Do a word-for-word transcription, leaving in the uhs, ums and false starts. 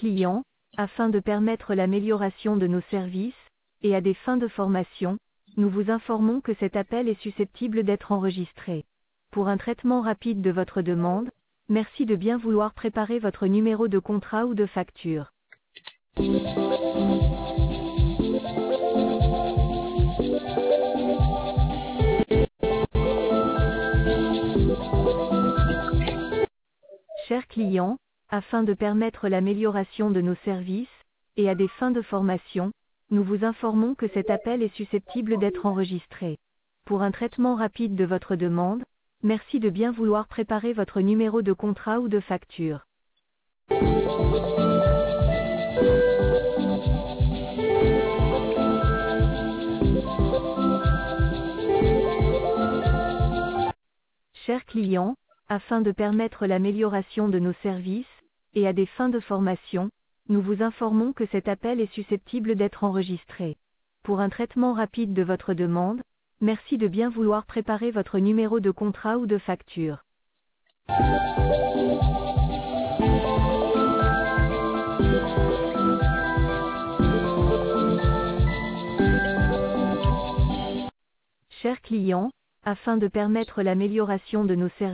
clients, afin de permettre l'amélioration de nos services, et à des fins de formation, nous vous informons que cet appel est susceptible d'être enregistré. Pour un traitement rapide de votre demande, merci de bien vouloir préparer votre numéro de contrat ou de facture. Chers clients, afin de permettre l'amélioration de nos services, et à des fins de formation, nous vous informons que cet appel est susceptible d'être enregistré. Pour un traitement rapide de votre demande, merci de bien vouloir préparer votre numéro de contrat ou de facture. Chers clients, afin de permettre l'amélioration de nos services, et à des fins de formation, nous vous informons que cet appel est susceptible d'être enregistré. Pour un traitement rapide de votre demande, merci de bien vouloir préparer votre numéro de contrat ou de facture. Chers clients, afin de permettre l'amélioration de nos services,